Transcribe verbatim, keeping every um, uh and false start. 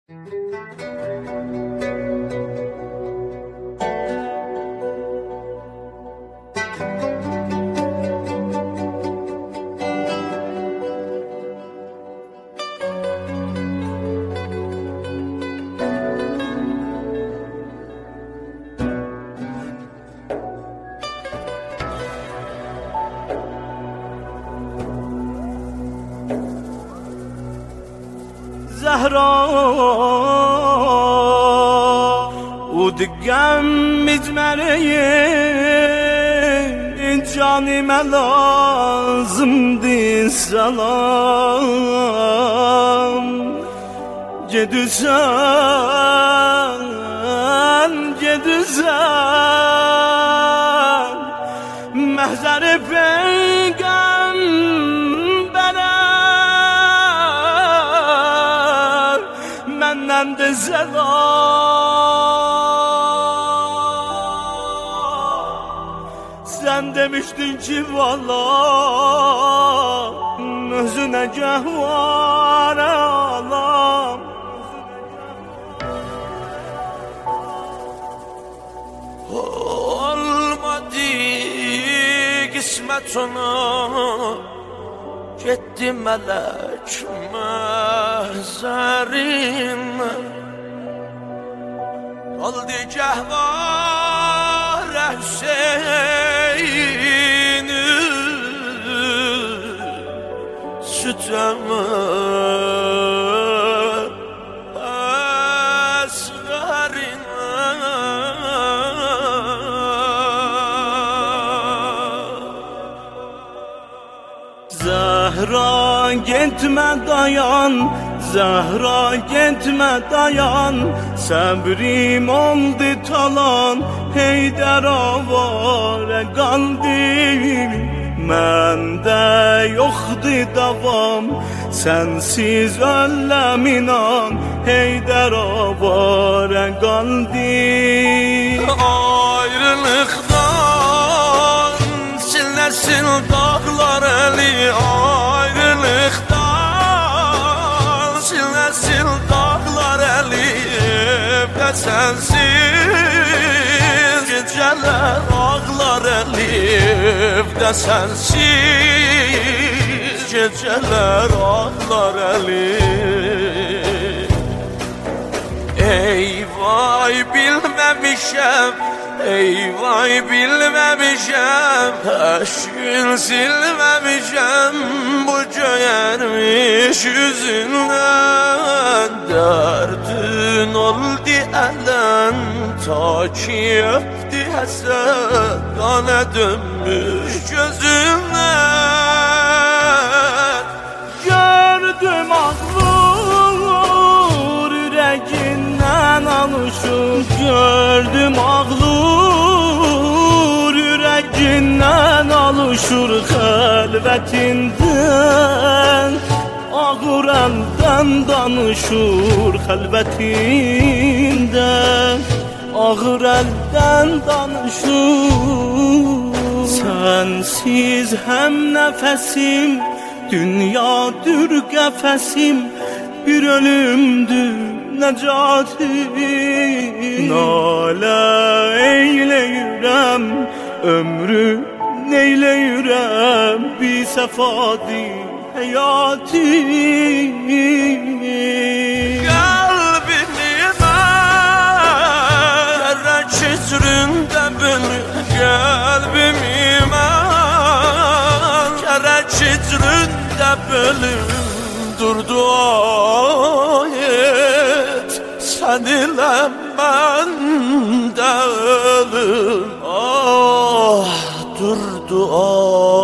زهرا او دگم مجمره canime lazımdı salam Gedüsen, gedüsen Mehzer-i peygambere Menden de selam Sen demiştin ki valla Özüne cehvare alam Olmadı kısmet ona Gitti melek mehzerin Oldu cehvare Hüseyin Süteme esverin Zahra gitme dayan Zahra gitme dayan Sabrim oldu talan Heydər avare qaldım Məndə yoxdur davam Sensiz öləm inan Heydər avare qaldım Ayrılıqdan Silnesin dağlar eli Ayrılıqdan Silnesin dağlar eli Evdə sensiz Gecələr ağlar eli Evdə sensiz Gecələr ağlar eli Ey vay bilməmişəm Ey vay bilməmişəm Aşkın silməmişəm Bu göyərmiş yüzündən Dərdin oldu ələn Ta ki öpdü həsəd Qana dönmüş gözündən Gördüm ağlur Ürəgindən alışır Gördüm ağlur Ürəgindən alışır Xəlvətindən Ağır əldən danışır Xəlvətindən Ağır əldən danışır Sensiz həm nəfəsim Dünyadır qəfəsim Bir ölümdür nəcatim Nalə eyləyirəm Ömrü neyləyirəm Bir səfadi həyatim Qəlbimi mən Gərək içrində bölür Qəlbimi mən Gərək içrində bölür Dur dua et Sen ile ben de ölüm Ah dur dua